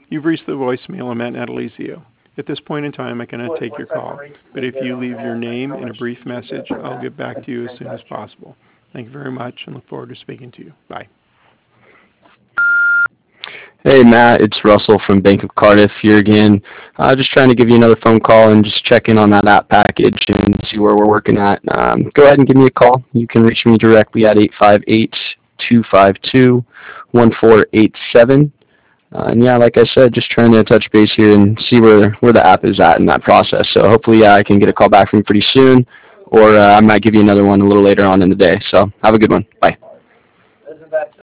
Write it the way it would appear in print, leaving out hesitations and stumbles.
You've reached the voicemail of Matt Natalizio. At this point in time, I cannot take your call, but if you leave your name and a brief message, I'll get back to you as soon as possible. Thank you very much and look forward to speaking to you. Bye. Hey Matt, it's Russell from Bank of Cardiff here again. Just trying to give you another phone call and just check in on that app package and see where we're working at. Go ahead and give me a call. You can reach me directly at 858-252-1487. And yeah, like I said, just trying to touch base here and see where the app is at in that process. So hopefully I can get a call back from you pretty soon, or I might give you another one a little later on in the day. So have a good one. Bye.